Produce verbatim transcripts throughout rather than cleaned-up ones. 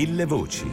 Mille voci.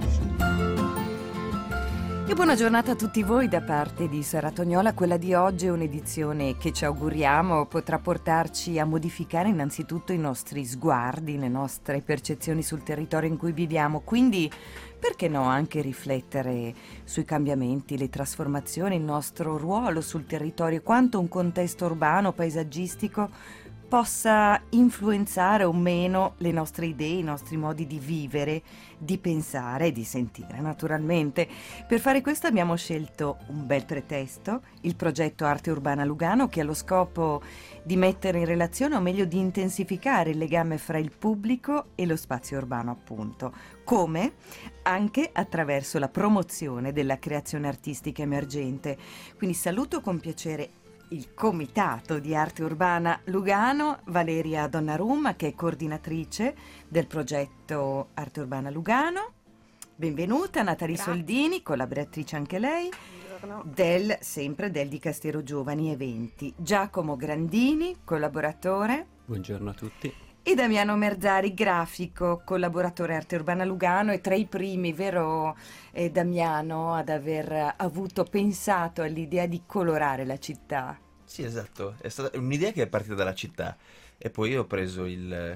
E buona giornata a tutti voi da parte di Sara Tognola. Quella di oggi è un'edizione che ci auguriamo potrà portarci a modificare innanzitutto i nostri sguardi, le nostre percezioni sul territorio in cui viviamo, quindi perché no anche riflettere sui cambiamenti, le trasformazioni, il nostro ruolo sul territorio, quanto un contesto urbano, paesaggistico possa influenzare o meno le nostre idee, i nostri modi di vivere, di pensare e di sentire, naturalmente. Per fare questo abbiamo scelto un bel pretesto, il progetto Arte Urbana Lugano, che ha lo scopo di mettere in relazione, o meglio di intensificare il legame fra il pubblico e lo spazio urbano, appunto. Come? Anche attraverso la promozione della creazione artistica emergente. Quindi saluto con piacere il Comitato di Arte Urbana Lugano, Valeria Donnarumma, che è coordinatrice del progetto Arte Urbana Lugano. Benvenuta. Natalie Grazie. Soldini, collaboratrice anche lei, Buongiorno. del, sempre del Dicastero Giovani Eventi. Giacomo Grandini, collaboratore. Buongiorno a tutti. E Damiano Merzari, grafico, collaboratore Arte Urbana Lugano, e tra i primi, vero eh, Damiano, ad aver avuto pensato all'idea di colorare la città. Sì, esatto, è stata un'idea che è partita dalla città e poi ho preso il,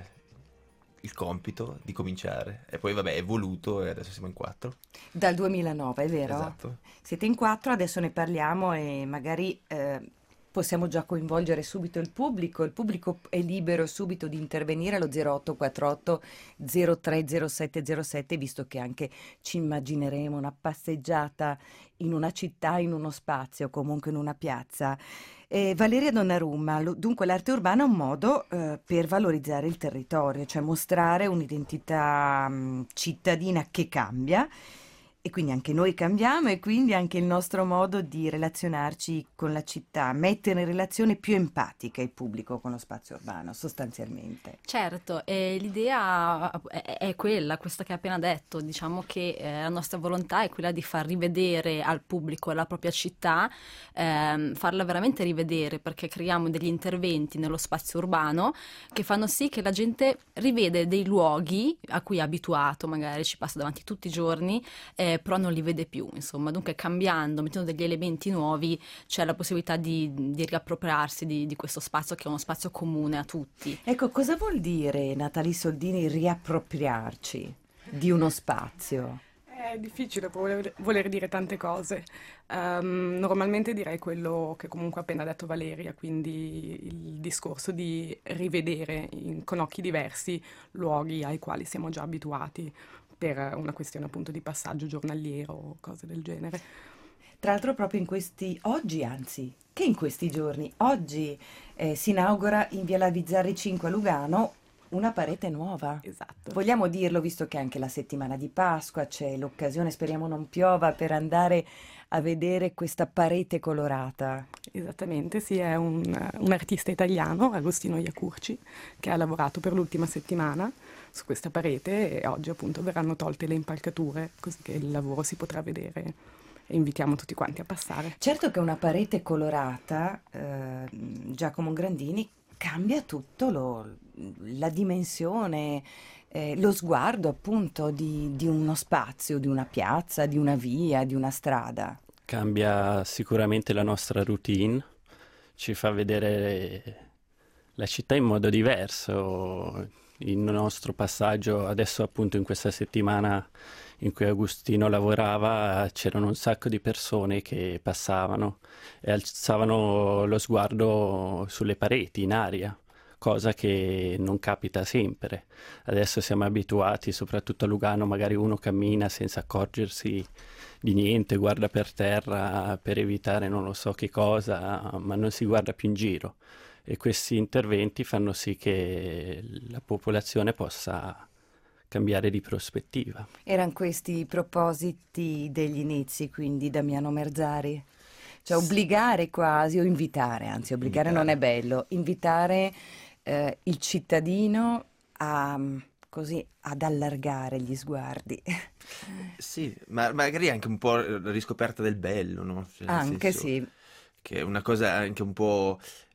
il compito di cominciare e poi vabbè è voluto e adesso siamo in quattro. Dal duemilanove, è vero? Esatto. Siete in quattro, adesso ne parliamo e magari eh, possiamo già coinvolgere subito il pubblico. Il pubblico è libero subito di intervenire allo zero otto quattro otto zero tre zero sette zero sette, visto che anche ci immagineremo una passeggiata in una città, in uno spazio, comunque in una piazza. Eh, Valeria Donnarumma, lo- dunque l'arte urbana è un modo eh, per valorizzare il territorio, cioè mostrare un'identità mh, cittadina che cambia, e quindi anche noi cambiamo, e quindi anche il nostro modo di relazionarci con la città, mettere in relazione più empatica il pubblico con lo spazio urbano, sostanzialmente. Certo, e l'idea è, è quella, questa che hai appena detto, diciamo che eh, la nostra volontà è quella di far rivedere al pubblico la propria città, ehm, farla veramente rivedere, perché creiamo degli interventi nello spazio urbano che fanno sì che la gente rivede dei luoghi a cui è abituato, magari ci passa davanti tutti i giorni, eh, però non li vede più, insomma. Dunque cambiando, mettendo degli elementi nuovi, c'è la possibilità di, di riappropriarsi di, di questo spazio che è uno spazio comune a tutti. Ecco, cosa vuol dire, Natalie Soldini, riappropriarci di uno spazio? È difficile voler, voler dire tante cose. Ehm, normalmente direi quello che comunque ha appena detto Valeria, quindi il discorso di rivedere in- con occhi diversi luoghi ai quali siamo già abituati per una questione appunto di passaggio giornaliero o cose del genere. Tra l'altro proprio in questi, oggi anzi, che in questi giorni, oggi eh, si inaugura in via La Bizzarri cinque a Lugano una parete nuova. Esatto. Vogliamo dirlo, visto che anche la settimana di Pasqua c'è l'occasione, speriamo non piova, per andare a vedere questa parete colorata. Esattamente, sì, è un, un artista italiano, Agostino Iacurci, che ha lavorato per l'ultima settimana su questa parete e oggi appunto verranno tolte le impalcature, così che il lavoro si potrà vedere e invitiamo tutti quanti a passare. Certo che una parete colorata, eh, Giacomo Grandini, cambia tutto lo- la dimensione, eh, lo sguardo appunto di, di uno spazio, di una piazza, di una via, di una strada. Cambia sicuramente la nostra routine, ci fa vedere la città in modo diverso. Il nostro passaggio adesso, appunto, in questa settimana in cui Agostino lavorava, c'erano un sacco di persone che passavano e alzavano lo sguardo sulle pareti, in aria, cosa che non capita sempre. Adesso siamo abituati, soprattutto a Lugano, magari uno cammina senza accorgersi di niente, guarda per terra per evitare non lo so che cosa, ma non si guarda più in giro. E questi interventi fanno sì che la popolazione possa cambiare di prospettiva. Erano questi i propositi degli inizi, quindi, Damiano Merzari? Cioè obbligare quasi, o invitare, anzi obbligare Invitare. non è bello, invitare eh, il cittadino a, così, ad allargare gli sguardi. Sì, ma magari anche un po' riscoperta del bello, no? Cioè, nel Anche senso sì. che è una cosa anche un po'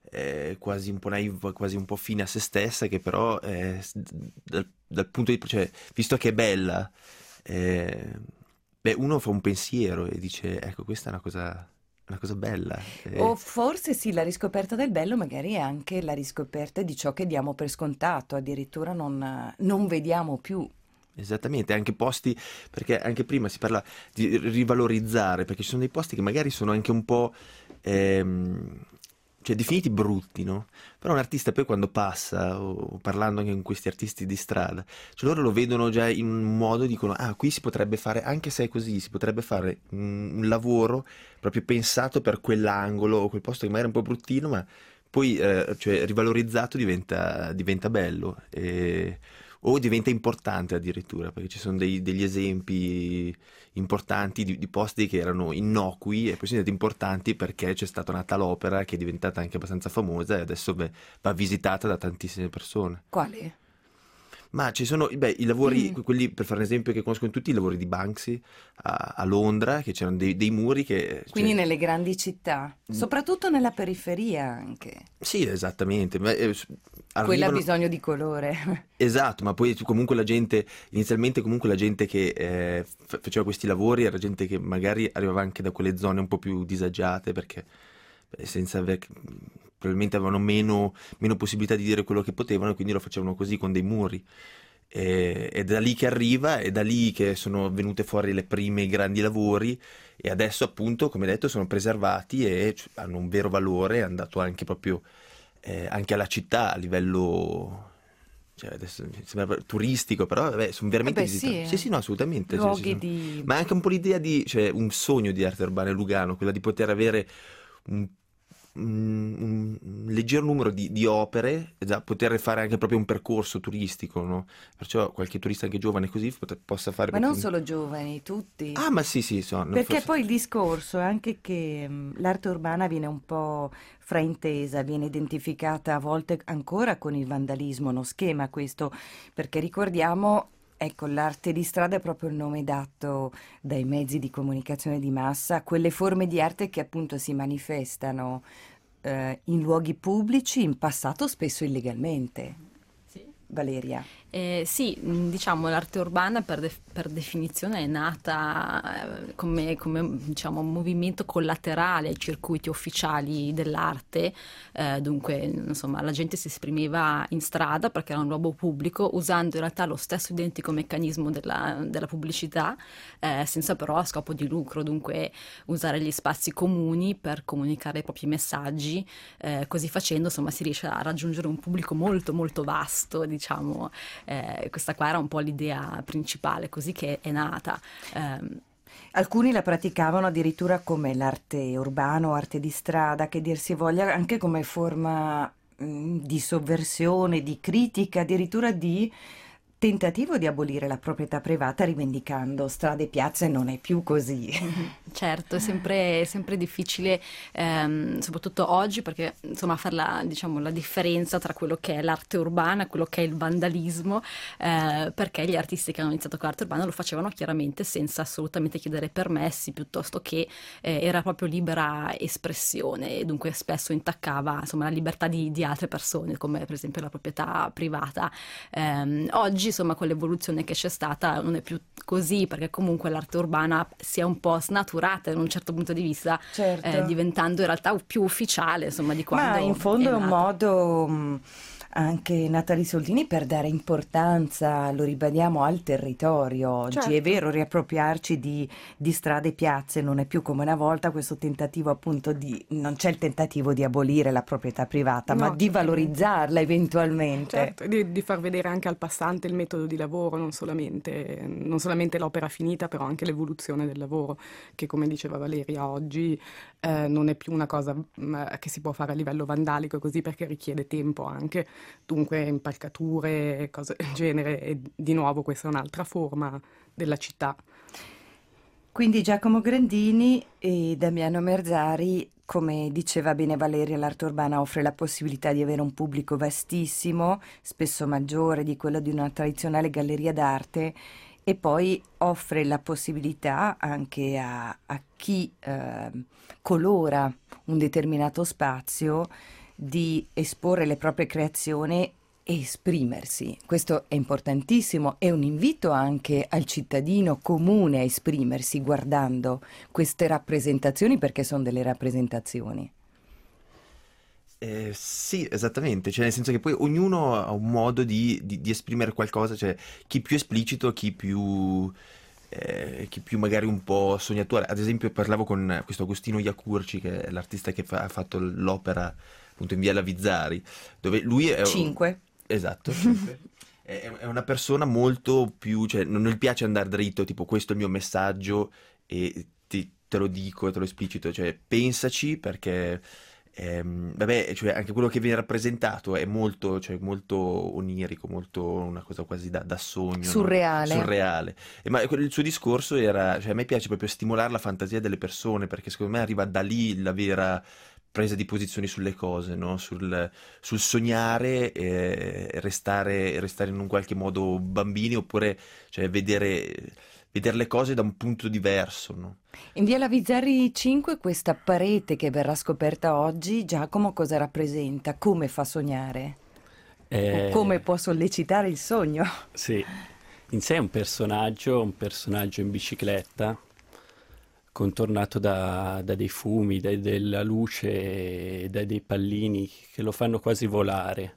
eh, quasi un po' naive, quasi un po' fine a se stessa, che però eh, s- dal, dal punto di cioè, visto che è bella, eh, beh, uno fa un pensiero e dice, ecco, questa è una cosa, una cosa bella. O eh, forse sì, la riscoperta del bello magari è anche la riscoperta di ciò che diamo per scontato, addirittura non, non vediamo più. Esattamente, anche posti, perché anche prima si parla di rivalorizzare, perché ci sono dei posti che magari sono anche un po', ehm, cioè definiti brutti, no? Però un artista poi quando passa, o parlando anche con questi artisti di strada, cioè loro lo vedono già in un modo, dicono, ah, qui si potrebbe fare, anche se è così, si potrebbe fare un, un lavoro proprio pensato per quell'angolo, o quel posto che magari è un po' bruttino, ma poi eh, cioè, rivalorizzato diventa, diventa bello. E o diventa importante addirittura, perché ci sono dei- degli esempi importanti di, di posti che erano innocui e poi sono diventati importanti perché c'è stata una tal opera che è diventata anche abbastanza famosa e adesso beh, va visitata da tantissime persone. Quale? Ma ci sono, beh, i lavori, Mm. quelli per fare un esempio che conoscono tutti, i lavori di Banksy a, a Londra, che c'erano dei, dei muri che... Quindi cioè, nelle grandi città, soprattutto nella periferia anche. sì, esattamente, ma, eh, s- Quella ha arrivano... bisogno di colore. Esatto, ma poi tu- comunque la gente, inizialmente comunque la gente che eh, fa- faceva questi lavori era gente che magari arrivava anche da quelle zone un po' più disagiate perché beh, senza aver, probabilmente avevano meno, meno possibilità di dire quello che potevano e quindi lo facevano così con dei muri. E, è da lì che arriva, è da lì che sono venute fuori le prime grandi lavori e adesso appunto, come detto, sono preservati e c- hanno un vero valore, è andato anche proprio eh, anche alla città a livello cioè, adesso mi sembra turistico, però vabbè, sono Eh veramente beh sì, visitabili. Sì, sì, no, assolutamente. Cioè, ci luoghi sono- di... Ma è anche un po' l'idea di, cioè, un sogno di arte urbana a Lugano, quella di poter avere un, un- un leggero numero di, di opere, e da poter fare anche proprio un percorso turistico, no? Perciò qualche turista anche giovane così pot- possa fare Ma proprio non un... solo giovani, tutti. Ah, ma sì, sì, sono, Perché forse... poi il discorso è anche che mh, l'arte urbana viene un po' fraintesa, viene identificata a volte ancora con il vandalismo, uno schema questo, perché ricordiamo, ecco, l'arte di strada è proprio il nome dato dai mezzi di comunicazione di massa, a quelle forme di arte che appunto si manifestano eh, in luoghi pubblici, in passato spesso illegalmente. Sì. Valeria. Eh, sì, mh, diciamo l'arte urbana per, def- per definizione è nata eh, come, come, diciamo, un movimento collaterale ai circuiti ufficiali dell'arte, eh, dunque insomma la gente si esprimeva in strada perché era un luogo pubblico usando in realtà lo stesso identico meccanismo della, della pubblicità, eh, senza però a scopo di lucro, dunque usare gli spazi comuni per comunicare i propri messaggi, eh, così facendo insomma si riesce a raggiungere un pubblico molto molto vasto, diciamo. Eh, questa qua era un po' l'idea principale, così che è nata. Ehm, Alcuni la praticavano addirittura come l'arte urbana o arte di strada, che dir si voglia, anche come forma mh, di sovversione, di critica, addirittura di tentativo di abolire la proprietà privata, rivendicando strade e piazze non è più così. Certo, è sempre, è sempre difficile, ehm, soprattutto oggi, perché insomma fare la, diciamo, la differenza tra quello che è l'arte urbana e quello che è il vandalismo, eh, perché gli artisti che hanno iniziato con l'arte urbana lo facevano chiaramente senza assolutamente chiedere permessi, piuttosto che eh, era proprio libera espressione e dunque spesso intaccava insomma, la libertà di, di altre persone, come per esempio la proprietà privata. Ehm, oggi insomma con l'evoluzione che c'è stata non è più così, perché comunque l'arte urbana si è un po' snaturata in un certo punto di vista, Certo. eh, diventando in realtà più ufficiale insomma di quando Ma in fondo è un nata. modo mh, anche Natali Soldini per dare importanza, lo ribadiamo, al territorio. Oggi è Certo. vero, riappropriarci di, di strade e piazze non è più come una volta questo tentativo appunto di, non c'è il tentativo di abolire la proprietà privata, ma No, di certamente. valorizzarla eventualmente. Certo, di, di far vedere anche al passante il metodo di lavoro, non solamente, non solamente l'opera finita, però anche l'evoluzione del lavoro, che come diceva Valeria oggi eh, non è più una cosa mh, che si può fare a livello vandalico così, perché richiede tempo anche, dunque impalcature, cose del genere, e di nuovo questa è un'altra forma della città. Quindi Giacomo Grandini e Damiano Merzari, come diceva bene Valeria, l'arte urbana offre la possibilità di avere un pubblico vastissimo, spesso maggiore di quello di una tradizionale galleria d'arte, e poi offre la possibilità anche a, a chi eh, colora un determinato spazio di esporre le proprie creazioni e esprimersi. Questo è importantissimo, è un invito anche al cittadino comune a esprimersi guardando queste rappresentazioni, perché sono delle rappresentazioni. Eh, sì, esattamente, cioè nel senso che poi ognuno ha un modo di, di- di esprimere qualcosa, cioè chi più esplicito, chi più, eh, chi più magari un po' sognatore. Ad esempio parlavo con questo Agostino Iacurci, che è l'artista che fa- ha fatto l'opera appunto in Via Lavizzari, dove lui è... Cinque. Esatto, cinque. È, è una persona molto più, cioè non non gli piace andare dritto, tipo questo è il mio messaggio e ti- te lo dico, te lo esplicito, cioè pensaci perché... Ehm, vabbè, cioè anche quello che viene rappresentato è molto, cioè, molto onirico, molto una cosa quasi da, da sogno, no? Surreale. Surreale. E ma quello- il suo discorso era, cioè a me piace proprio stimolare la fantasia delle persone, perché secondo me arriva da lì la vera presa di posizioni sulle cose, no? Sul, sul sognare e restare, restare in un qualche modo bambini, oppure cioè, vedere, vedere le cose da un punto diverso, no? In Via Lavizzari cinque questa parete che verrà scoperta oggi, Giacomo, cosa rappresenta? Come fa sognare? Eh, O come può sollecitare il sogno? Sì, in sé è un personaggio, un personaggio in bicicletta, contornato da, da dei fumi, da della luce, e da dei pallini che lo fanno quasi volare.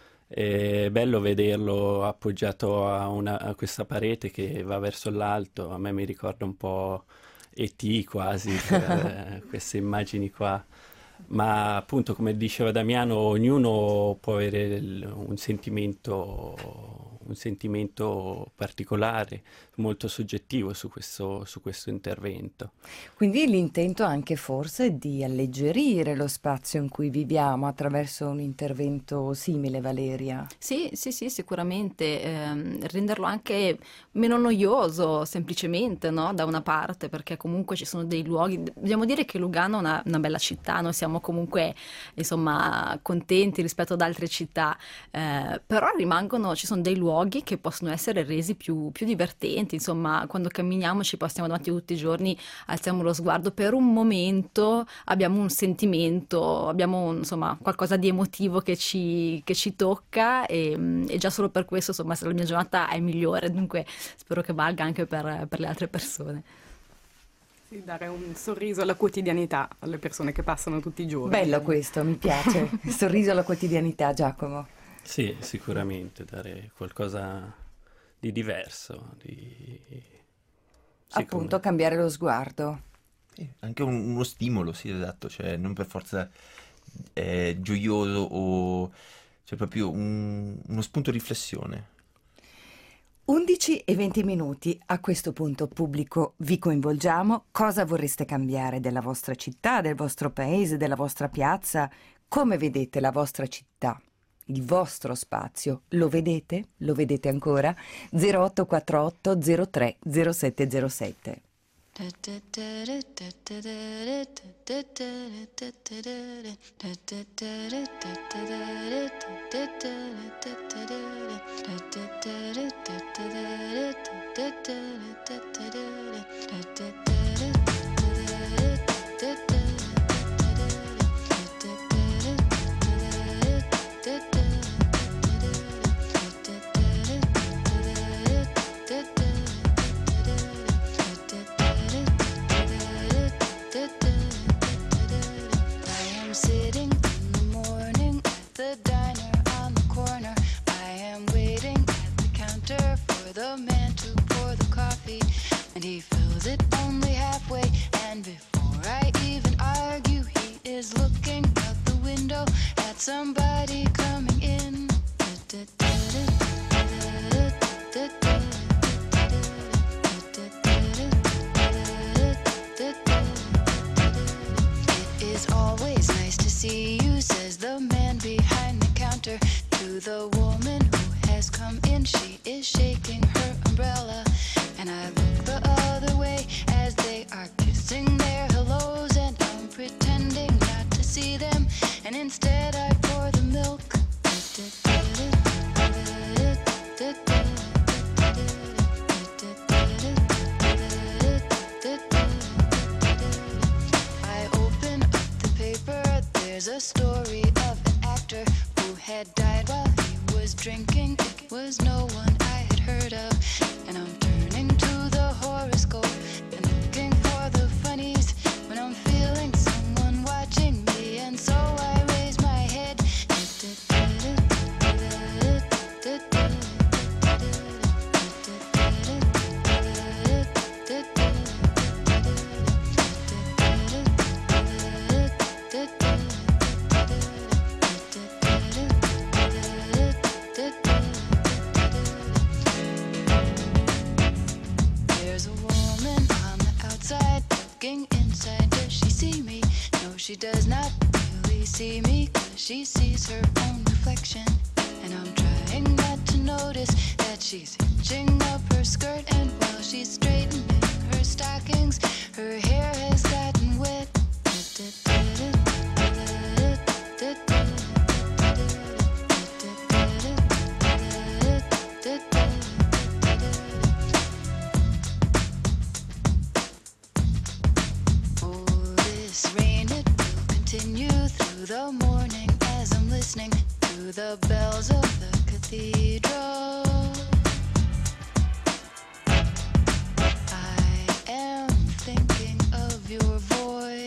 È bello vederlo appoggiato a, una- a questa parete che va verso l'alto. A me mi ricorda un po' E T quasi, eh, queste immagini qua. Ma appunto, come diceva Damiano, ognuno può avere il- un sentimento, un sentimento particolare, molto soggettivo su questo, su questo intervento. Quindi l'intento anche forse di alleggerire lo spazio in cui viviamo attraverso un intervento simile, Valeria. Sì, sì, sì, sicuramente ehm, renderlo anche meno noioso, semplicemente, no? Da una parte, perché comunque ci sono dei luoghi. Dobbiamo dire che Lugano è una, una bella città, noi siamo comunque, insomma, contenti rispetto ad altre città, eh, però rimangono, ci sono dei luoghi che possono essere resi più, più divertenti, insomma, quando camminiamo ci passiamo davanti tutti i giorni, alziamo lo sguardo, per un momento abbiamo un sentimento, abbiamo un- insomma qualcosa di emotivo che ci, che ci tocca e, e già solo per questo, insomma, se la mia giornata è migliore, dunque spero che valga anche per, per le altre persone. Sì, dare un sorriso alla quotidianità alle persone che passano tutti i giorni. Bello questo, mi piace. Il sorriso alla quotidianità, Giacomo. Sì, sicuramente dare qualcosa di diverso, di... sì, Appunto, come- cambiare lo sguardo. Sì, anche un- uno stimolo, sì, esatto, cioè non per forza eh, gioioso o cioè proprio un- uno spunto di riflessione. undici e venti minuti. A questo punto, pubblico, vi coinvolgiamo. Cosa vorreste cambiare della vostra città, del vostro paese, della vostra piazza? Come vedete la vostra città? Il vostro spazio? Lo vedete? Lo vedete ancora? zero otto quattro otto zero tre zero sette zero sette. I am sitting in the morning at the diner on the corner. I am waiting at the counter for the man to pour the coffee, and he fills it only halfway. And before I even argue, he is looking out the window at somebody coming in. It is always nice to see you, says the man behind the counter to the woman who has come in. She is shaking her umbrella, and I look the other way as they are kissing their hellos, and I'm pretending not to see them, and instead I pour the milk. I open up the paper, there's a story of an drinking. It was no one I had heard of. And I'm turning to the horoscope and looking for the funnies when I'm feeling someone watching me. And so I raise my head. There's a woman on the outside looking inside. Does she see me? No, she does not really see me, 'cause she sees her own reflection. And I'm trying not to notice that she's hitching up her skirt, and while she's straightening her stockings, her hair has gotten wet. Oh, this rain, it will continue through the morning as I'm listening to the bells of the cathedral. I am thinking of your voice.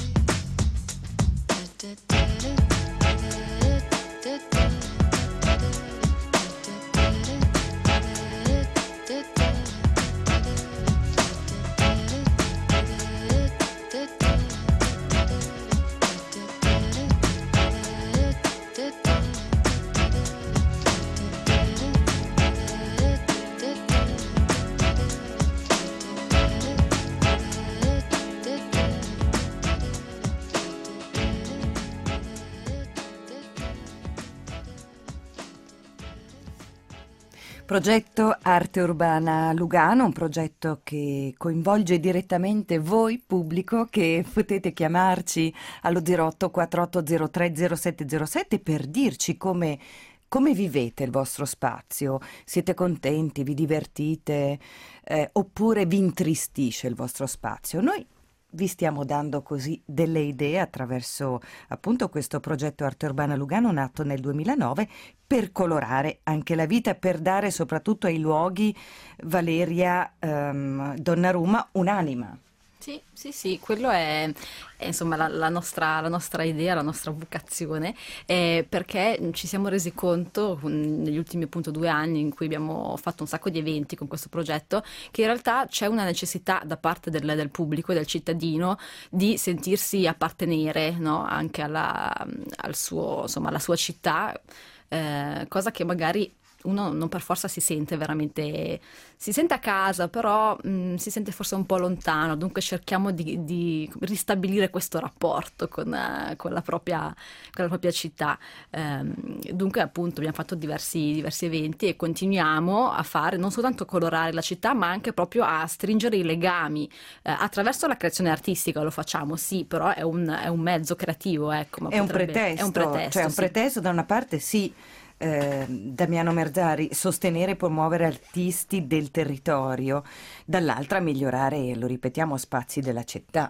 Progetto Arte Urbana Lugano, un progetto che coinvolge direttamente voi, pubblico, che potete chiamarci allo zero otto quattro otto zero tre zero sette zero sette per dirci come, come vivete il vostro spazio. Siete contenti, vi divertite, eh, oppure vi intristisce il vostro spazio? Noi vi stiamo dando così delle idee attraverso appunto questo progetto Arte Urbana Lugano, nato nel duemilanove, per colorare anche la vita, per dare soprattutto ai luoghi, Valeria ehm, Donnarumma, un'anima. Sì, sì, sì, quello è, è, insomma la, la nostra, la nostra idea, la nostra vocazione, eh, perché ci siamo resi conto mm, negli ultimi appunto due anni in cui abbiamo fatto un sacco di eventi con questo progetto, che in realtà c'è una necessità da parte del, del pubblico e del cittadino di sentirsi appartenere, no? Anche alla, al suo, insomma, alla sua città, eh, cosa che magari uno non per forza si sente veramente, si sente a casa, però mh, si sente forse un po' lontano, dunque cerchiamo di, di ristabilire questo rapporto con, uh, con, la, propria, con la propria città. Um, dunque appunto abbiamo fatto diversi, diversi eventi e continuiamo a fare, non soltanto colorare la città, ma anche proprio a stringere i legami uh, attraverso la creazione artistica. Lo facciamo, sì, però è un, è un mezzo creativo, ecco, ma È un potrebbe- pretesto, è un pretesto, cioè un sì. pretesto da una parte sì, eh, Damiano Merzari, sostenere e promuovere artisti del territorio, dall'altra migliorare, lo ripetiamo, spazi della città,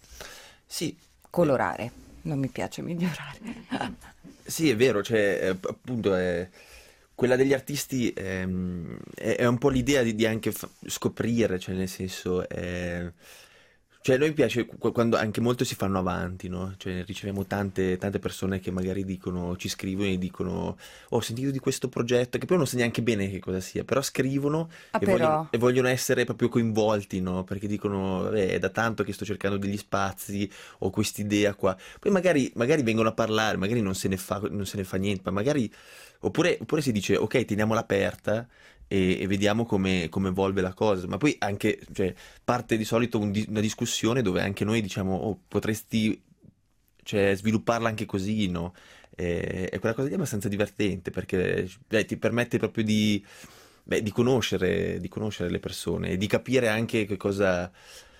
Sì, colorare, non mi piace migliorare. sì, è vero, cioè, eh, appunto, è- quella degli artisti ehm, è, è un po' l'idea di, di anche fa- scoprire, cioè nel senso, è- cioè a noi piace qu- quando anche molto si fanno avanti, no? Cioè riceviamo tante, tante persone che magari dicono, ci scrivono e dicono, "Oh, ho sentito di questo progetto", che poi non sa neanche bene che cosa sia, però scrivono Ah, e però. vogliono, e vogliono essere proprio coinvolti, no? Perché dicono, vabbè, è da tanto che sto cercando degli spazi, ho quest'idea qua. Poi magari, magari vengono a parlare, magari non se ne fa, non se ne fa niente, ma magari, oppure, oppure si dice, ok, teniamola aperta e, e vediamo come, come evolve la cosa. Ma poi anche, cioè, parte di solito un di- una discussione dove anche noi diciamo, oh, potresti, cioè, svilupparla anche così, no? E, e quella cosa lì è abbastanza divertente perché beh, ti permette proprio di, beh, di conoscere, di conoscere le persone e di capire anche che cosa.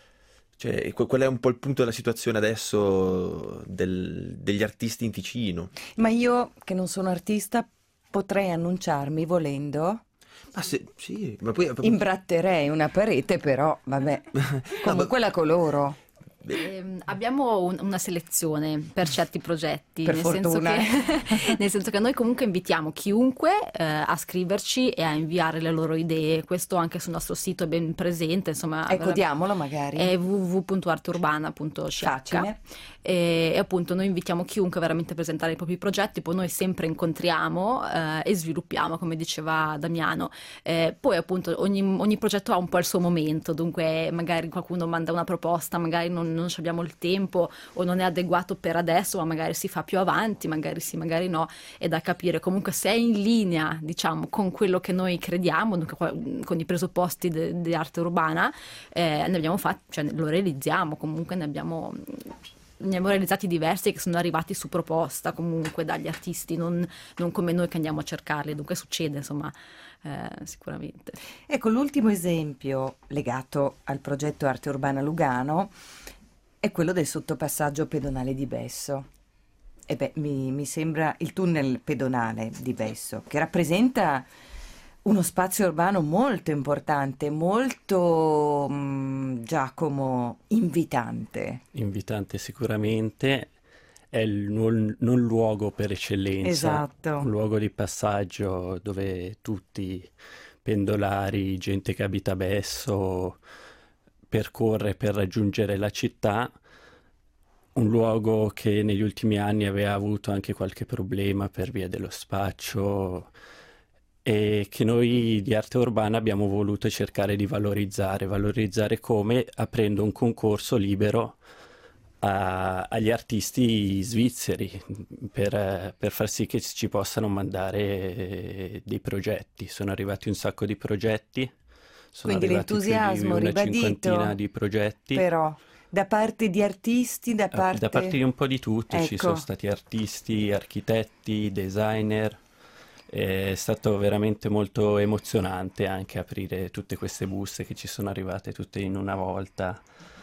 Cioè, que- qual è un po' il punto della situazione adesso del- degli artisti in Ticino? Ma io, che non sono artista, potrei annunciarmi volendo, Ma se, sì, ma poi imbratterei una parete, però vabbè, No, ma- comunque la coloro. Eh, abbiamo un- una selezione per certi progetti, Per nel fortuna. senso che, nel senso che noi comunque invitiamo chiunque eh, a scriverci e a inviare le loro idee. Questo anche sul nostro sito è ben presente, insomma. Ecco, vera- diamolo magari. è w w w punto arte urbana punto c h. Facile. E, e appunto noi invitiamo chiunque veramente a presentare i propri progetti, poi noi sempre incontriamo eh, e sviluppiamo, come diceva Damiano. Eh, poi appunto ogni, ogni progetto ha un po' il suo momento, dunque magari qualcuno manda una proposta, magari non, non ci abbiamo il tempo o non è adeguato per adesso, ma magari si fa più avanti, magari sì, magari no, è da capire. Comunque se è in linea, diciamo, con quello che noi crediamo, dunque qua- con i presupposti de- di arte urbana, eh, ne abbiamo fatti, cioè lo realizziamo, comunque ne abbiamo... Ne abbiamo realizzati diversi che sono arrivati su proposta comunque dagli artisti, non, non come noi che andiamo a cercarli, dunque succede insomma eh, sicuramente. Ecco, l'ultimo esempio legato al progetto Arte Urbana Lugano è quello del sottopassaggio pedonale di Besso. E beh, mi, mi sembra il tunnel pedonale di Besso, che rappresenta uno spazio urbano molto importante, molto, mh, Giacomo, invitante. Invitante sicuramente, è il non, non luogo per eccellenza, Esatto. un luogo di passaggio dove tutti, pendolari, gente che abita a Besso, percorre per raggiungere la città. Un luogo che negli ultimi anni aveva avuto anche qualche problema per via dello spaccio e che noi di arte urbana abbiamo voluto cercare di valorizzare. Valorizzare come? Aprendo un concorso libero a- agli artisti svizzeri per, per far sì che ci possano mandare eh, dei progetti. Sono arrivati un sacco di progetti, sono Quindi arrivati più di l'entusiasmo una ribadito, cinquantina di progetti. Però da parte di artisti, da Ah, parte... Da parte di un po' di tutto, ci Ecco. sono stati artisti, architetti, designer. È stato veramente molto emozionante anche aprire tutte queste buste che ci sono arrivate tutte in una volta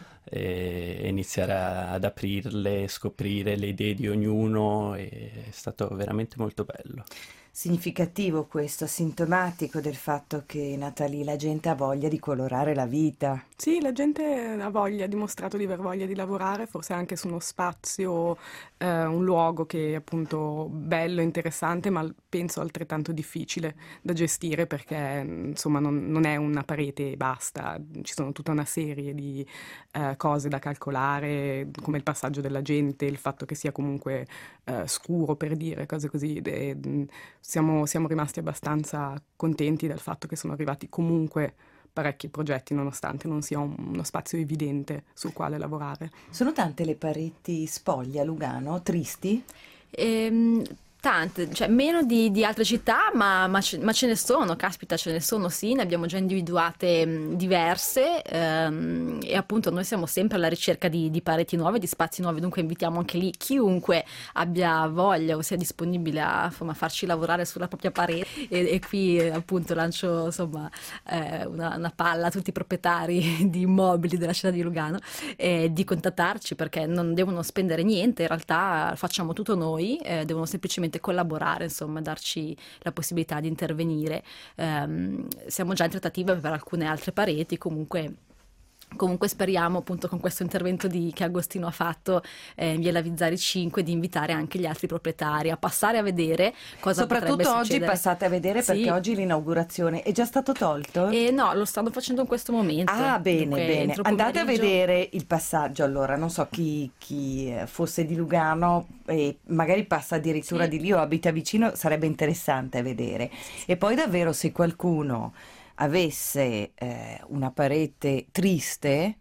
e iniziare a- ad aprirle, scoprire le idee di ognuno. E è stato veramente molto bello. Significativo questo, sintomatico del fatto che, Natalie, la gente ha voglia di colorare la vita. Sì, la gente ha voglia, ha dimostrato di aver voglia di lavorare, forse anche su uno spazio, eh, un luogo che è appunto bello, interessante, ma penso altrettanto difficile da gestire perché insomma non, non è una parete e basta, ci sono tutta una serie di eh, cose da calcolare, come il passaggio della gente, il fatto che sia comunque eh, scuro, per dire, cose così. E, mh, siamo, siamo rimasti abbastanza contenti del fatto che sono arrivati comunque parecchi progetti, nonostante non sia un- uno spazio evidente sul quale lavorare. Sono tante le pareti spoglie a Lugano, tristi? Ehm, tante, cioè meno di, di altre città, ma, ma ce, ma ce ne sono, caspita, ce ne sono, sì, ne abbiamo già individuate mh, diverse ehm, e appunto noi siamo sempre alla ricerca di, di pareti nuove, di spazi nuovi, dunque invitiamo anche lì chiunque abbia voglia o sia disponibile a, insomma, farci lavorare sulla propria parete e, e qui eh, appunto lancio insomma eh, una, una palla a tutti i proprietari di immobili della città di Lugano eh, di contattarci perché non devono spendere niente, in realtà facciamo tutto noi, eh, devono semplicemente collaborare, insomma, darci la possibilità di intervenire. Ehm, siamo già in trattativa per alcune altre pareti, comunque. Comunque speriamo appunto con questo intervento di, che Agostino ha fatto eh, in via Lavizzari cinque di invitare anche gli altri proprietari a passare a vedere cosa Soprattutto potrebbe oggi succedere. passate a vedere perché Sì. oggi l'inaugurazione è già stato tolto? E no, lo stanno facendo in questo momento. Ah, bene, Dunque, bene. entro Andate a pomeriggio- vedere il passaggio allora, non so chi, chi eh, fosse di Lugano e magari passa addirittura Sì. di lì o abita vicino, sarebbe interessante vedere. E poi davvero se qualcuno avesse eh, una parete triste,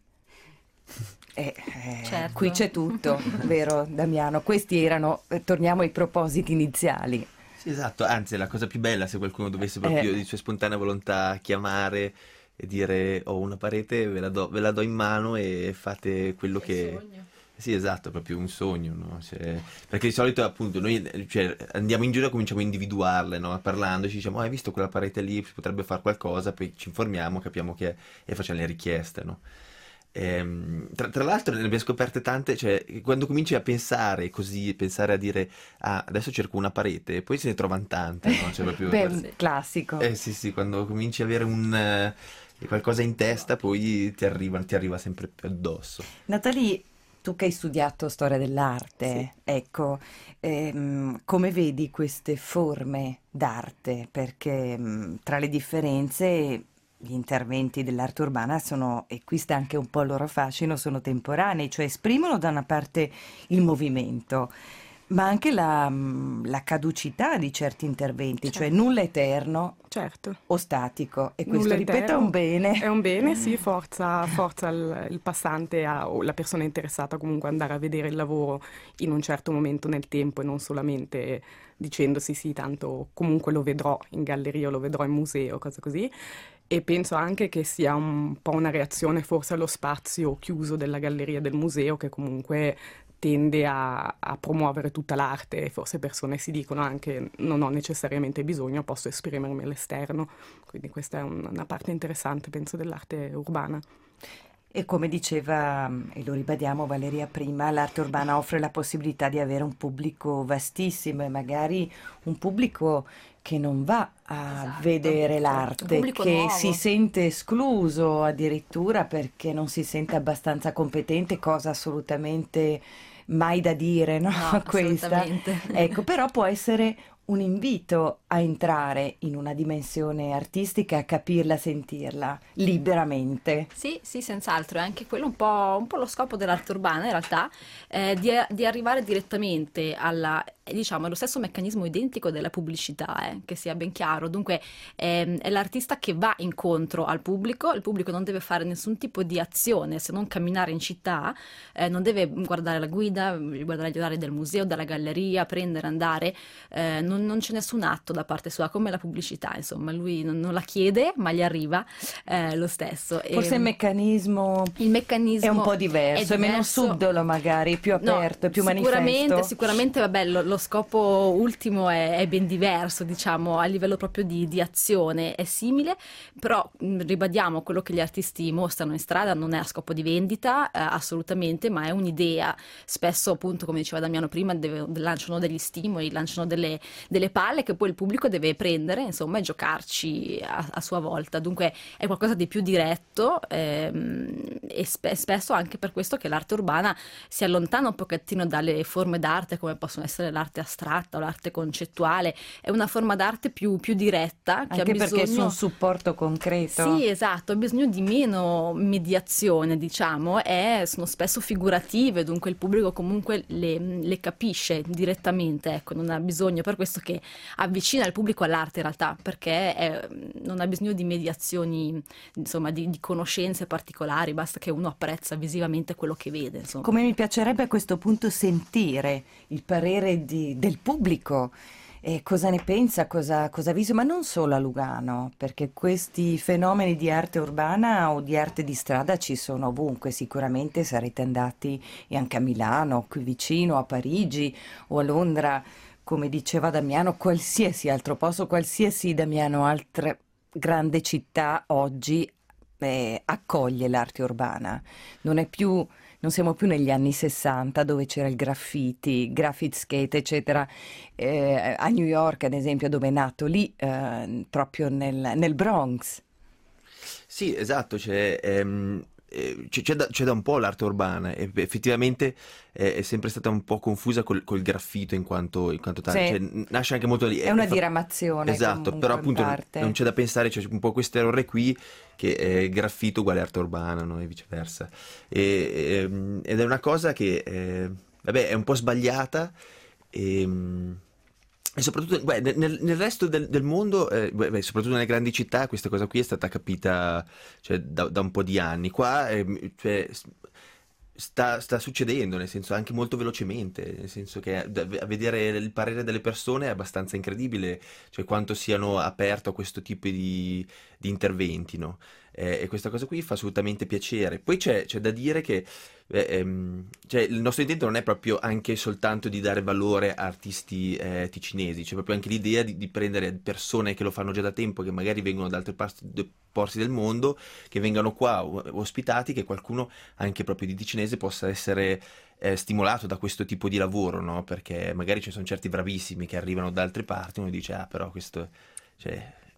eh, eh, Certo. qui c'è tutto, vero Damiano? Questi erano, eh, torniamo ai propositi iniziali. Sì, esatto, anzi, la cosa più bella se qualcuno dovesse proprio Eh. di sua spontanea volontà chiamare e dire ho una parete, ve la do, ve la do in mano e fate quello che... Sì, esatto, è proprio un sogno, no? Cioè, perché di solito appunto noi cioè, andiamo in giro e cominciamo a individuarle, no? Parlandoci, diciamo, oh, hai visto quella parete lì, si potrebbe fare qualcosa, poi ci informiamo, capiamo che è e facciamo le richieste, no? Ehm, tra, tra l'altro ne abbiamo scoperte tante, cioè quando cominci a pensare così, pensare a dire ah, adesso cerco una parete, poi se ne trovano tante, no? Cioè, proprio, Beh, un classico. eh sì sì, quando cominci a avere un eh, qualcosa in testa poi ti arriva, ti arriva sempre più addosso. Natalie, Tu che hai studiato storia dell'arte, Sì. ecco, ehm, come vedi queste forme d'arte? Perché mh, tra le differenze gli interventi dell'arte urbana sono, e qui sta anche un po' il loro fascino, sono temporanei, cioè esprimono da una parte il movimento, ma anche la, mh, la caducità di certi interventi, cioè Certo. nulla eterno Certo. o statico. E questo, Nulla ripeto, è intero. un bene. È un bene, sì, forza, forza il, il passante a- o la persona interessata comunque andare a vedere il lavoro in un certo momento nel tempo e non solamente dicendosi sì, tanto comunque lo vedrò in galleria o lo vedrò in museo, cose così. E penso anche che sia un po' una reazione forse allo spazio chiuso della galleria e del museo che comunque tende a, a promuovere tutta l'arte e forse persone si dicono anche non ho necessariamente bisogno, posso esprimermi all'esterno. Quindi questa è un- una parte interessante, penso, dell'arte urbana. E come diceva, mm, e lo ribadiamo Valeria prima, l'arte urbana offre la possibilità di avere un pubblico vastissimo e magari un pubblico che non va a Esatto, vedere certo, l'arte, un pubblico che nuovo. si sente escluso addirittura perché non si sente abbastanza competente, cosa assolutamente mai da dire, no? No, Questa. assolutamente. Ecco, però può essere un invito a entrare in una dimensione artistica, a capirla, sentirla liberamente. Sì, sì, senz'altro, è anche quello un po', un po' lo scopo dell'arte urbana in realtà, eh, di, di arrivare direttamente alla, eh, diciamo, è lo stesso meccanismo identico della pubblicità, eh, che sia ben chiaro. Dunque ehm, è l'artista che va incontro al pubblico, il pubblico non deve fare nessun tipo di azione se non camminare in città, eh, non deve guardare la guida, guardare gli orari del museo, della galleria, prendere, andare, eh, non, non c'è nessun atto da parte sua, come la pubblicità, insomma, lui non, non la chiede, ma gli arriva eh, lo stesso. Forse E, il meccanismo il meccanismo è un po' diverso, è, meno diverso. subdolo magari, più No, aperto, più sicuramente, manifesto. sicuramente vabbè, lo, lo scopo ultimo è, è ben diverso, diciamo, a livello proprio di, di azione è simile, però mh, ribadiamo, quello che gli artisti mostrano in strada non è a scopo di vendita, eh, assolutamente, ma è un'idea. Spesso, appunto, come diceva Damiano prima, deve- lanciano degli stimoli, lanciano delle, delle palle che poi il pubblico deve prendere, insomma, e giocarci a, a sua volta. Dunque è qualcosa di più diretto, ehm, e spe- spesso anche per questo che l'arte urbana si allontana un pochettino dalle forme d'arte come possono essere l'arte astratta o l'arte concettuale. È una forma d'arte più, più diretta, che Anche ha perché su bisogno... un supporto concreto. Sì, esatto, ha bisogno di meno mediazione, diciamo, e sono spesso figurative, dunque il pubblico comunque le, le capisce direttamente, ecco, non ha bisogno, per questo che avvicina il pubblico all'arte in realtà, perché è- non ha bisogno di mediazioni, insomma, di, di conoscenze particolari, basta che uno apprezza visivamente quello che vede, insomma. Come mi piacerebbe a questo punto sentire il parere di- del pubblico, e cosa ne pensa, cosa, cosa ha visto, ma non solo a Lugano, perché questi fenomeni di arte urbana o di arte di strada ci sono ovunque. Sicuramente sarete andati e anche a Milano, qui vicino, a Parigi o a Londra, come diceva Damiano, qualsiasi altro posto, qualsiasi Damiano, altra grande città oggi eh, accoglie l'arte urbana. Non è più, non siamo più negli anni sessanta dove c'era il graffiti, graffiti skate, eccetera. Eh, a New York, ad esempio, dove è nato, lì, eh, proprio nel, nel Bronx. Sì, esatto, c'è, ehm, eh, c'è- c'è da, c'è da un po' l'arte urbana e effettivamente eh, è sempre stata un po' confusa col, col graffito in quanto, in quanto tale, Sì. cioè, n- nasce anche molto lì. È una fa- diramazione, Esatto, comunque, però in appunto non, parte. non c'è da pensare, c'è un po' questo errore qui che eh, graffito uguale arte urbana, no? E viceversa. E, ehm, ed è una cosa che, eh, vabbè, è un po' sbagliata. E, e soprattutto beh, nel, nel resto del, del mondo, eh, beh, beh, soprattutto nelle grandi città, questa cosa qui è stata capita cioè, da, da un po' di anni. Qua ehm, cioè, s- sta, sta succedendo, nel senso anche molto velocemente, nel senso che da- a vedere il parere delle persone è abbastanza incredibile, cioè quanto siano aperto a questo tipo di, di interventi, no? Eh, e questa cosa qui fa assolutamente piacere. Poi c'è c'è da dire che eh, ehm, cioè, il nostro intento non è proprio anche soltanto di dare valore a artisti eh, ticinesi, c'è proprio anche l'idea di, di prendere persone che lo fanno già da tempo, che magari vengono da altre parti, de- posti del mondo, che vengano qua o- ospitati, che qualcuno anche proprio di ticinese possa essere eh, stimolato da questo tipo di lavoro, no? Perché magari ci sono certi bravissimi che arrivano da altre parti, uno dice, ah, però questo, cioè,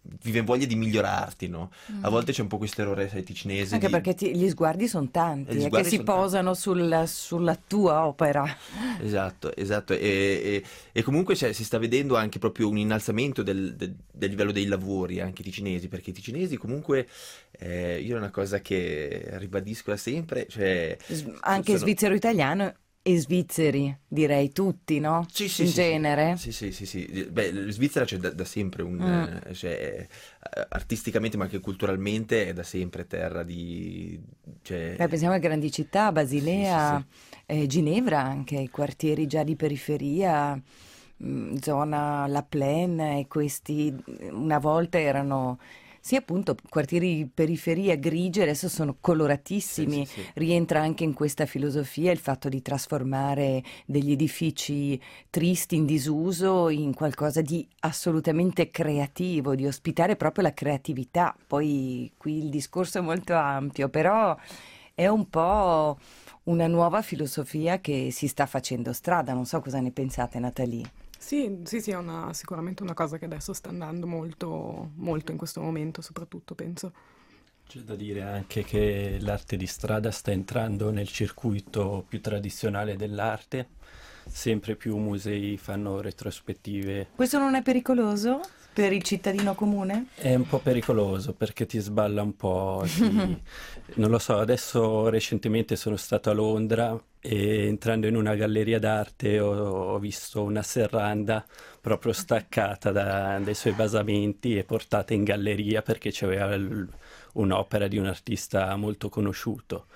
vive voglia di migliorarti, no? Mm. A volte c'è un po' questo errore, sai, ticinese. Anche di... perché ti, gli sguardi sono tanti, è che si posano sul, sulla tua opera. Esatto, esatto. E, e, e comunque cioè, si sta vedendo anche proprio un innalzamento del, del, del livello dei lavori, anche ticinesi, perché i ticinesi comunque, eh, io è una cosa che ribadisco da sempre, cioè... Anche sono... svizzero-italiano... E svizzeri, direi tutti, no? Sì, sì, in sì, genere. Sì, sì, sì, sì. Beh, in Svizzera c'è da, da sempre un... Mm. Eh, cioè, artisticamente ma anche culturalmente è da sempre terra di... Cioè... Beh, pensiamo a grandi città, Basilea, sì, sì, sì. Eh, Ginevra anche, i quartieri già di periferia, mh, zona La Plaine, e questi una volta erano... Sì, appunto, quartieri di periferia grigie, adesso sono coloratissimi. Sì, sì, sì. Rientra anche in questa filosofia il fatto di trasformare degli edifici tristi, in disuso, in qualcosa di assolutamente creativo, di ospitare proprio la creatività. Poi qui il discorso è molto ampio, però è un po' una nuova filosofia che si sta facendo strada. Non so cosa ne pensate, Nathalie. Sì, sì, sì, è una, sicuramente una cosa che adesso sta andando molto, molto in questo momento, soprattutto, penso. C'è da dire anche che l'arte di strada sta entrando nel circuito più tradizionale dell'arte, sempre più musei fanno retrospettive. Questo non è pericoloso per il cittadino comune? È un po' pericoloso perché ti sballa un po', ti... non lo so, adesso recentemente sono stato a Londra e entrando in una galleria d'arte ho, ho visto una serranda proprio staccata da, dai suoi basamenti e portata in galleria perché c'aveva l, un'opera di un artista molto conosciuto,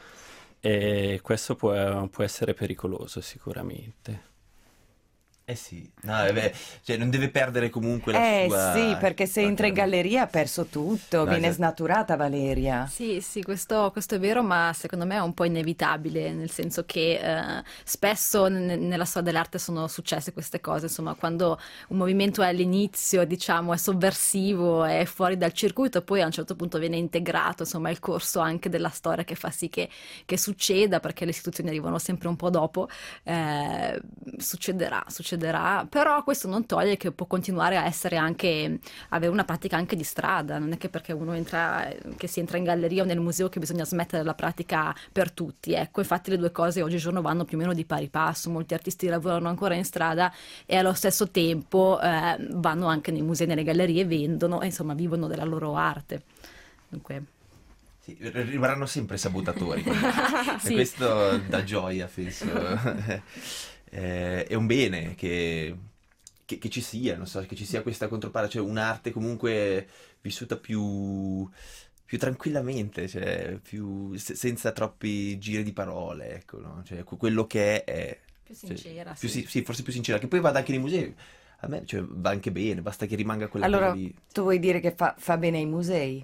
e questo può, può essere pericoloso sicuramente. Eh sì, no, eh beh, cioè non deve perdere comunque la eh sua... sì, perché se entra in galleria ha perso tutto, no, viene esatto. snaturata Valeria. Sì, sì, questo, questo è vero, ma secondo me è un po' inevitabile, nel senso che eh, spesso n- nella storia dell'arte sono successe queste cose, insomma, quando un movimento è all'inizio, diciamo, è sovversivo, è fuori dal circuito, poi a un certo punto viene integrato, insomma, è il corso anche della storia che fa sì che, che succeda, perché le istituzioni arrivano sempre un po' dopo, eh, succederà, succederà. Però questo non toglie che può continuare a essere anche, avere una pratica anche di strada, non è che perché uno entra, che si entra in galleria o nel museo che bisogna smettere la pratica per tutti, ecco, infatti le due cose oggigiorno vanno più o meno di pari passo, molti artisti lavorano ancora in strada e allo stesso tempo eh, vanno anche nei musei, nelle gallerie, vendono e insomma vivono della loro arte. Dunque... Sì, rimarranno sempre sabotatori, sì. E questo dà gioia, penso. Eh, è un bene che, che, che ci sia, non so, che ci sia questa controparte, cioè un'arte comunque vissuta più, più tranquillamente, cioè più, se, senza troppi giri di parole, ecco, no? Cioè, quello che è, è più sincera, cioè, più, sì. sì, forse più sincera, che poi vada anche nei musei, a me cioè, va anche bene, basta che rimanga quella allora, cosa lì. Tu vuoi dire che fa, fa bene ai musei?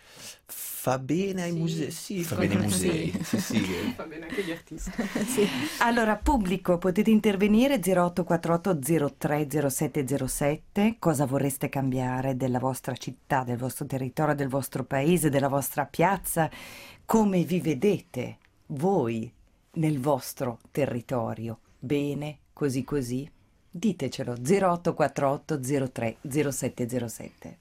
Fa bene ai sì. musei? Sì, fa bene ai musei. Sì. Sì, sì. Fa bene anche agli artisti. sì. Allora, pubblico, potete intervenire zero otto quattro otto zero tre zero sette zero sette. Cosa vorreste cambiare della vostra città, del vostro territorio, del vostro paese, della vostra piazza? Come vi vedete voi nel vostro territorio? Bene, così così? Ditecelo, zero otto quattro otto zero tre zero sette zero sette.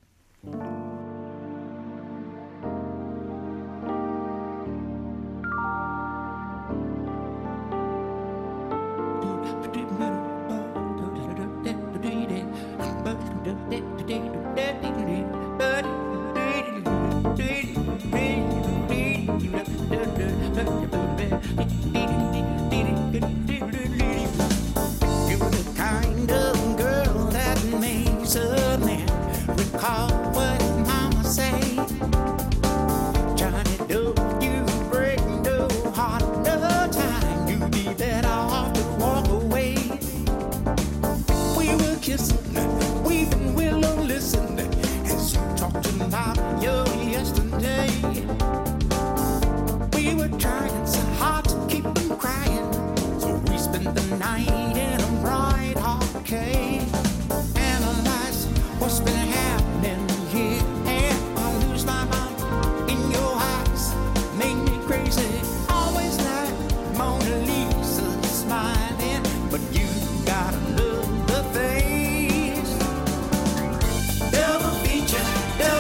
Double feature, double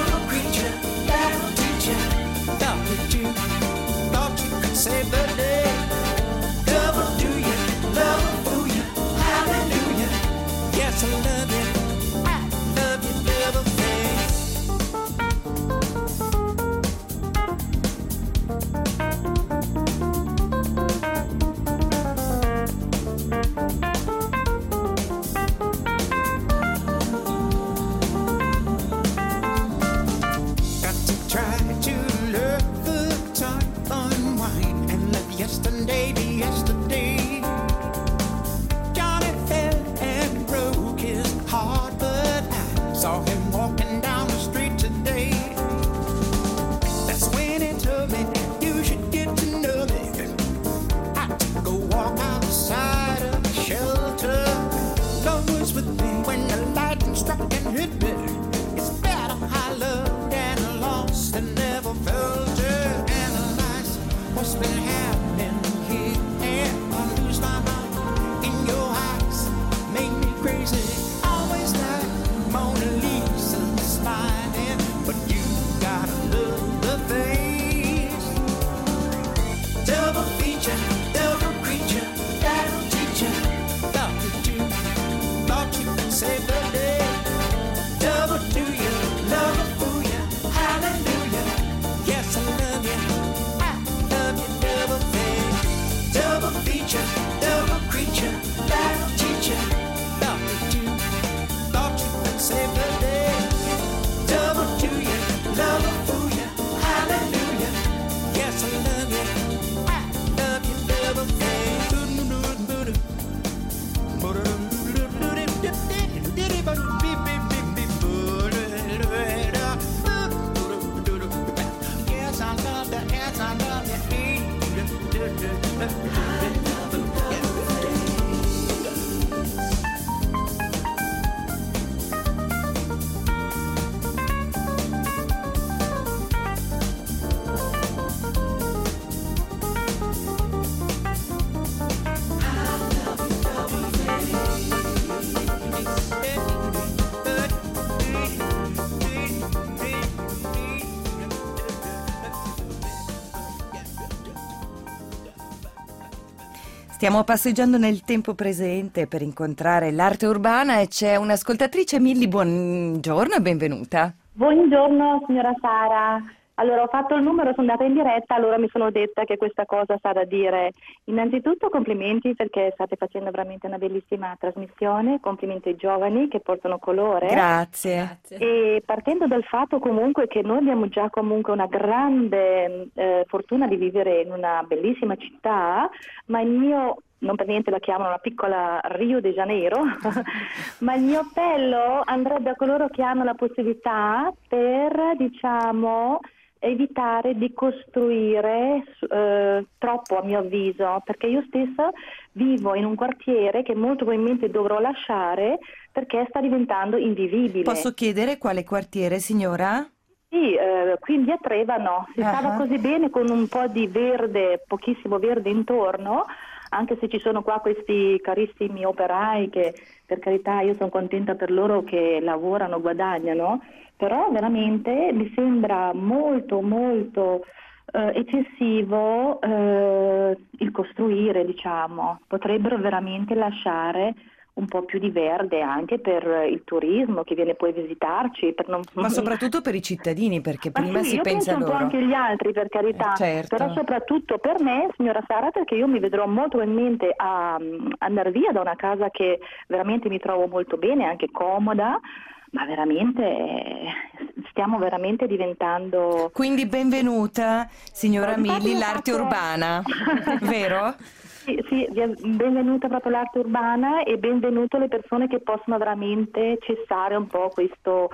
Stiamo passeggiando nel tempo presente per incontrare l'arte urbana e c'è un'ascoltatrice. Milly, buongiorno e benvenuta. Buongiorno signora Sara. Allora, ho fatto il numero, sono andata in diretta, allora mi sono detta che questa cosa sa da dire. Innanzitutto complimenti perché state facendo veramente una bellissima trasmissione, complimenti ai giovani che portano colore. Grazie. E partendo dal fatto comunque che noi abbiamo già comunque una grande eh, fortuna di vivere in una bellissima città, ma il mio, non per niente la chiamano una piccola Rio de Janeiro, ma il mio appello andrebbe a coloro che hanno la possibilità per, diciamo, evitare di costruire eh, troppo, a mio avviso, perché io stessa vivo in un quartiere che molto probabilmente dovrò lasciare perché sta diventando invivibile. Posso chiedere quale quartiere, signora? Sì, eh, qui in via Trevano si stava uh-huh. così bene con un po' di verde, pochissimo verde intorno, anche se ci sono qua questi carissimi operai che, per carità, io sono contenta per loro che lavorano, guadagnano, però veramente mi sembra molto molto eh, eccessivo eh, il costruire, diciamo. Potrebbero veramente lasciare un po' più di verde anche per il turismo che viene poi a visitarci. Per non... Ma soprattutto per i cittadini, perché Ma prima sì, si io pensa penso loro. un po' anche gli altri, per carità, Eh, certo. però soprattutto per me, signora Sara, perché io mi vedrò molto probabilmente a, a andare via da una casa che veramente mi trovo molto bene, anche comoda, ma veramente eh, stiamo veramente diventando... Quindi benvenuta, signora Infatti Milly, ho l'arte fatto- urbana, vero? Sì, sì, benvenuta proprio l'arte urbana e benvenuto le persone che possono veramente cessare un po' questo,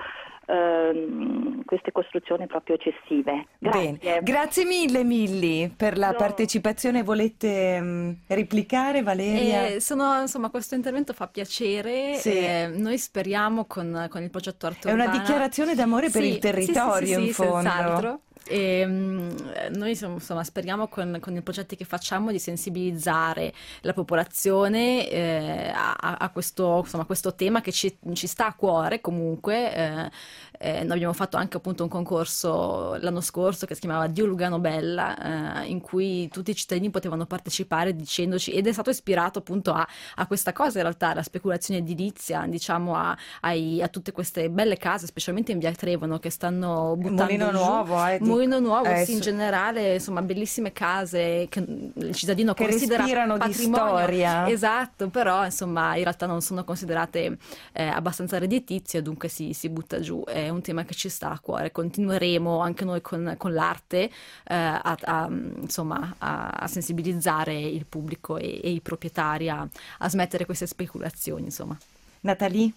ehm, queste costruzioni proprio eccessive. Grazie. Bene. Grazie mille Milly per la No. partecipazione. Volete mh, replicare, Valeria? Eh, sono, insomma, questo intervento fa piacere. Sì. eh, noi speriamo con, con il progetto Arte È una Urbana- dichiarazione d'amore per Sì, il territorio, sì, sì, sì, in sì, fondo. senz'altro. E, mm, noi insomma, insomma, speriamo con, con i progetti che facciamo di sensibilizzare la popolazione eh, a, a questo, insomma, a questo tema che ci, ci sta a cuore comunque. Eh, eh, noi abbiamo fatto anche appunto un concorso l'anno scorso che si chiamava Dio Lugano Bella, eh, in cui tutti i cittadini potevano partecipare dicendoci, ed è stato ispirato appunto a, a questa cosa in realtà, la speculazione edilizia, diciamo a, ai- a tutte queste belle case, specialmente in via Trevano, che stanno buttando Mulino giù. Nuovo, eh, di- Mulino Nuovo, eh, sì, in su- generale, insomma, bellissime case che il cittadino Che considera respirano di patrimonio. storia. Esatto, però insomma in realtà non sono considerate eh, abbastanza redditizie, dunque si, si butta giù. È un tema che ci sta a cuore. Continueremo anche noi con, con l'arte eh, a, a, insomma, a, a sensibilizzare il pubblico e, e i proprietari a, a smettere queste speculazioni, insomma. Natalie?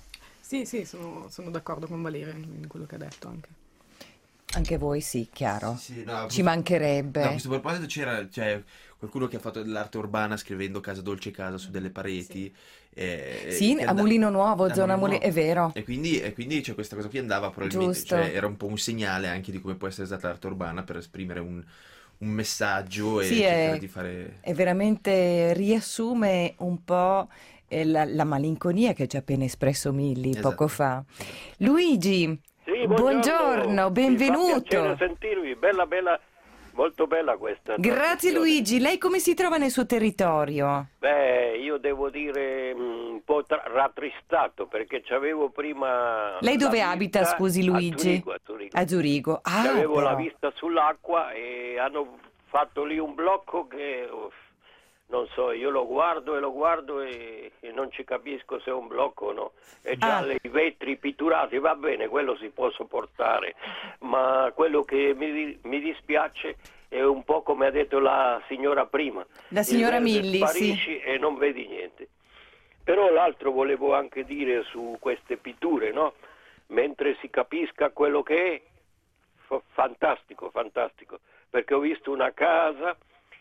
Sì, sì, sono, sono d'accordo con Valeria in quello che ha detto anche. Anche voi sì, chiaro. Sì, sì, no, Ci mancherebbe. No, a questo proposito c'era cioè, qualcuno che ha fatto dell'arte urbana scrivendo Casa Dolce Casa su delle pareti. eh, Sì, che a and- Mulino Nuovo, a zona Mulino Muli- è vero. E quindi, e quindi c'è questa cosa qui andava probabilmente, Giusto. cioè, era un po' un segnale anche di come può essere stata l'arte urbana per esprimere un, un messaggio e Sì, cercare è, di fare... è veramente riassume un po' eh, la, la malinconia che ci ha appena espresso Milly Esatto. poco fa. Luigi, Sì, buongiorno, benvenuto. Mi fa piacere sentirvi, bella bella, molto bella questa. Grazie trasmissione. Luigi, lei come si trova nel suo territorio? Beh, io devo dire mh, un po' tra- rattristato perché c'avevo prima... Lei dove la abita, vista scusi Luigi? A Zurigo, a Zurigo. A Zurigo. Ah, Avevo però. la vista sull'acqua e hanno fatto lì un blocco che... uff, non so, io lo guardo e lo guardo e, e non ci capisco se è un blocco o no. E già Ah. i vetri pitturati, va bene, quello si può sopportare, ma quello che mi, mi dispiace è un po' come ha detto la signora prima. La signora Il verde Milly, sparisci e non vedi niente. Però l'altro volevo anche dire su queste pitture, no? Mentre si capisca quello che è, fa- fantastico, fantastico, perché ho visto una casa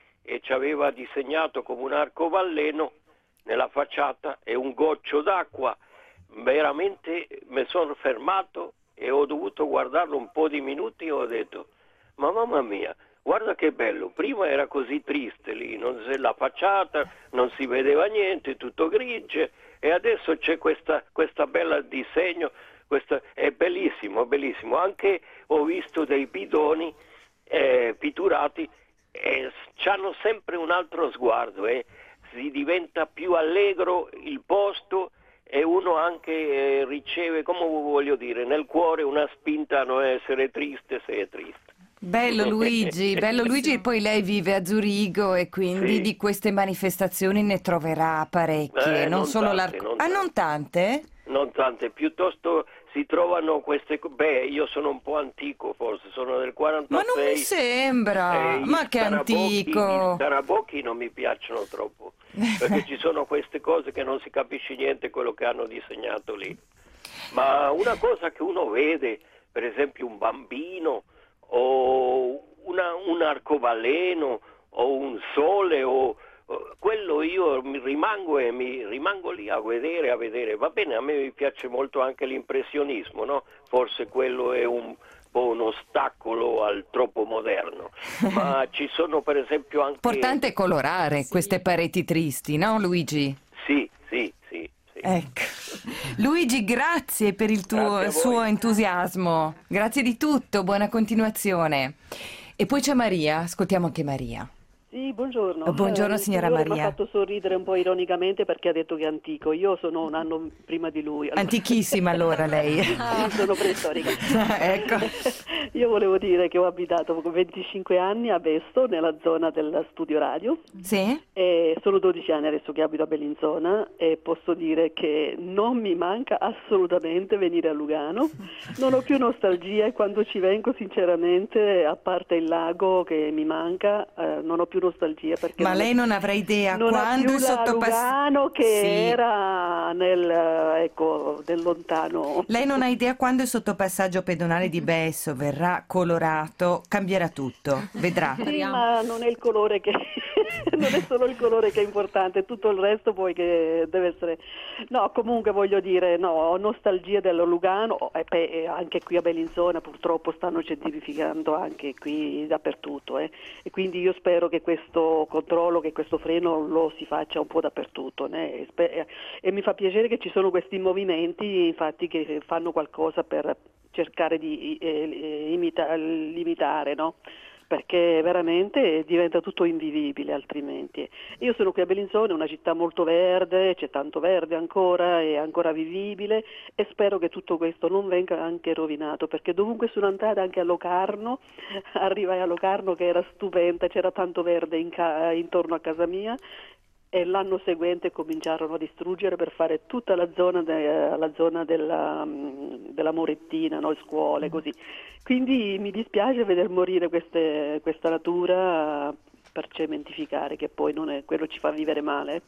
e ci aveva disegnato come un arcobaleno nella facciata e un goccio d'acqua. Veramente mi sono fermato e ho dovuto guardarlo un po' di minuti e ho detto, ma mamma mia, guarda che bello, prima era così triste lì, non si, la facciata, non si vedeva niente, tutto grigio, e adesso c'è questa, questa bella disegno, questa, è bellissimo, bellissimo. Anche ho visto dei bidoni eh, pitturati, e hanno sempre un altro sguardo, eh. si diventa più allegro il posto e uno anche eh, riceve, come voglio dire, nel cuore una spinta a non essere triste se è triste. Bello Luigi, bello Luigi, e poi lei vive a Zurigo e quindi Sì. di queste manifestazioni ne troverà parecchie, Eh, non, non solo tante, l'arco... non Ah, non tante? Non tante, piuttosto si trovano queste... co- Beh, io sono un po' antico forse, sono del quarantasei. Ma non mi sembra, e i ma che scarabocchi- antico! I scarabocchi non mi piacciono troppo, perché ci sono queste cose che non si capisce niente quello che hanno disegnato lì. Ma una cosa che uno vede, per esempio un bambino o una- un arcobaleno o un sole o o- quello io mi rimango e mi rimango lì a vedere, a vedere. Va bene, a me mi piace molto anche l'impressionismo, no? Forse quello è un po' un ostacolo al troppo moderno, ma ci sono per esempio anche... Importante è colorare queste pareti tristi, no Luigi? Sì, sì, sì, sì. Ecco. Luigi, grazie per il tuo Grazie a voi. suo entusiasmo. Grazie di tutto, buona continuazione. E poi c'è Maria, ascoltiamo anche Maria. Sì, buongiorno. Buongiorno, Eh, il signora signore Maria. Mi ha fatto sorridere un po' ironicamente perché ha detto che è antico. Io sono un anno prima di lui. allora- Antichissima allora lei. Sono preistorica. Ecco. Io volevo dire che ho abitato venticinque anni a Vesto, nella zona del studio radio. Sì? E sono dodici anni adesso che abito a Bellinzona e posso dire che non mi manca assolutamente venire a Lugano. Non ho più nostalgia e quando ci vengo sinceramente, a parte il lago che mi manca, eh, non ho più nostalgia perché Ma non lei è- non avrà idea non ha quando più il la sottopass- Lugano che Sì. era nel, eh, ecco, nel lontano. Lei non ha idea quando il sottopassaggio pedonale di Besso verrà colorato, cambierà tutto, vedrà. Sì, Speriamo. ma non è il colore che non è solo il colore che è importante, tutto il resto poi che deve essere. No, comunque voglio dire, no, ho nostalgia dello Lugano e beh, e anche qui a Bellinzona purtroppo stanno certificando anche qui dappertutto, eh. E quindi io spero che questo controllo, che questo freno lo si faccia un po' dappertutto, né? E, spe- e mi fa piacere che ci sono questi movimenti, infatti, che fanno qualcosa per cercare di eh, imita- limitare, no? Perché veramente diventa tutto invivibile altrimenti. Io sono qui a Bellinzona, una città molto verde, c'è tanto verde ancora, è ancora vivibile e spero che tutto questo non venga anche rovinato, perché dovunque sono andata, anche a Locarno, arrivai a Locarno che era stupenda, c'era tanto verde in ca- intorno a casa mia. E l'anno seguente cominciarono a distruggere per fare tutta la zona, de- la zona della, mm, della Morettina, no? Scuole, così. Quindi mi dispiace veder morire queste- questa natura per cementificare, che poi non è, quello ci fa vivere male.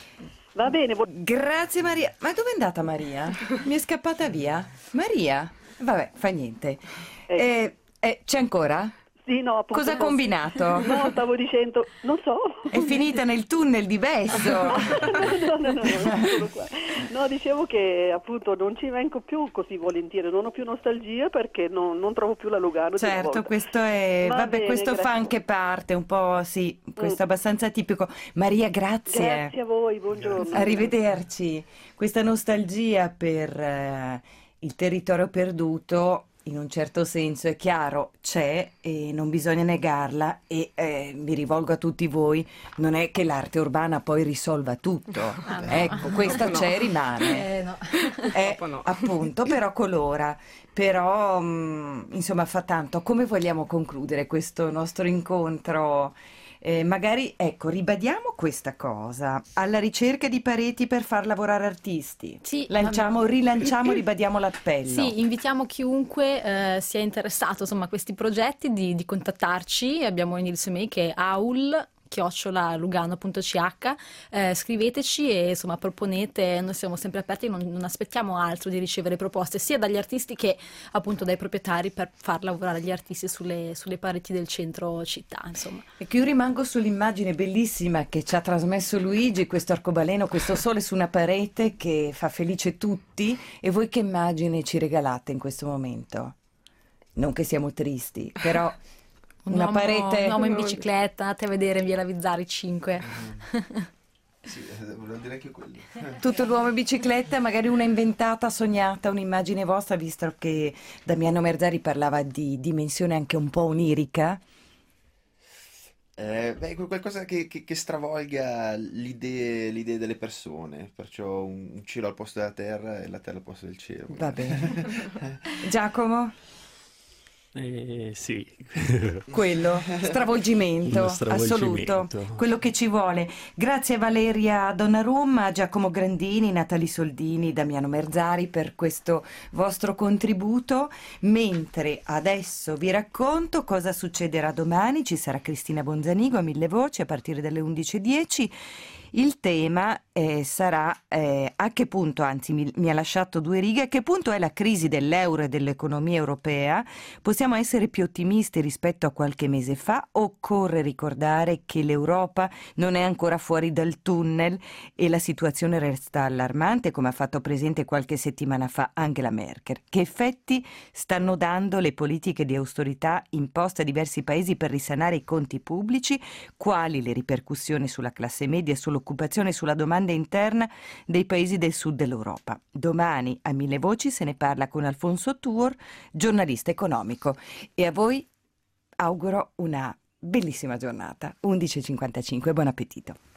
Va bene, vo- Grazie Maria. Ma dove è andata Maria? Mi è scappata via. Maria? Vabbè, fa niente. Eh, eh, c'è ancora? sì, no, appunto, Cosa ha no. combinato? No, stavo dicendo, non so. È finita nel tunnel di Besso. no, no, no, no, no, sono qua. No, dicevo che appunto non ci vengo più così volentieri, non ho più nostalgia perché non, non trovo più la Lugano. di una Certo, volta. questo è, Va vabbè, bene, questo fa grazie. anche parte, un po', sì, questo è Mm. abbastanza tipico. Maria, grazie. Grazie a voi, buongiorno. Arrivederci. Questa nostalgia per eh, il territorio perduto, in un certo senso è chiaro, c'è e non bisogna negarla e eh, mi rivolgo a tutti voi, non è che l'arte urbana poi risolva tutto. no. Ecco, questa No. c'è e rimane. Eh, no. Eh, Purtroppo no. appunto, però colora, però mh, insomma fa tanto. Come vogliamo concludere questo nostro incontro? Eh, magari, ecco, ribadiamo questa cosa, alla ricerca di pareti per far lavorare artisti. Sì, Lanciamo, ma- rilanciamo, ribadiamo l'appello. Sì, invitiamo chiunque eh, sia interessato insomma, a questi progetti di, di contattarci. Abbiamo un indirizzo email che è aul chiocciola lugano punto c h, eh, scriveteci e insomma proponete, noi siamo sempre aperti, non, non aspettiamo altro di ricevere proposte sia dagli artisti che appunto dai proprietari per far lavorare gli artisti sulle, sulle pareti del centro città, insomma. E che io rimango sull'immagine bellissima che ci ha trasmesso Luigi, questo arcobaleno, questo sole su una parete che fa felice tutti. E voi che immagine ci regalate in questo momento? Non che siamo tristi, però Un una uomo, parete... un uomo in bicicletta, andate a vedere in via Lavizzari cinque. Sì, eh, volevo dire anche quello. Tutto l'uomo in bicicletta, magari una inventata, sognata, un'immagine vostra, visto che Damiano Merzari parlava di dimensione anche un po' onirica. Eh, beh, quel- qualcosa che, che- che stravolga l'idea l'idea delle persone, perciò un, un cielo al posto della terra e la terra al posto del cielo. Va magari. bene. Giacomo? Eh, sì. Quello, stravolgimento, Uno assoluto, stravolgimento. quello che ci vuole. Grazie a Valeria Donnarumma, Giacomo Grandini, Natali Soldini, Damiano Merzari per questo vostro contributo, mentre adesso vi racconto cosa succederà domani. Ci sarà Cristina Bonzanigo a Mille Voci a partire dalle undici e dieci. Il tema eh, sarà eh, a che punto, anzi mi, mi ha lasciato due righe, a che punto è la crisi dell'euro e dell'economia europea? Possiamo essere più ottimisti rispetto a qualche mese fa? Occorre ricordare che l'Europa non è ancora fuori dal tunnel e la situazione resta allarmante, come ha fatto presente qualche settimana fa Angela Merkel. Che effetti stanno dando le politiche di austerità imposte a diversi paesi per risanare i conti pubblici? Quali le ripercussioni sulla classe media e sull'occupazione e sulla domanda interna dei paesi del sud dell'Europa? Domani a Mille Voci se ne parla con Alfonso Tuor, giornalista economico. E a voi auguro una bellissima giornata. undici e cinquantacinque, buon appetito.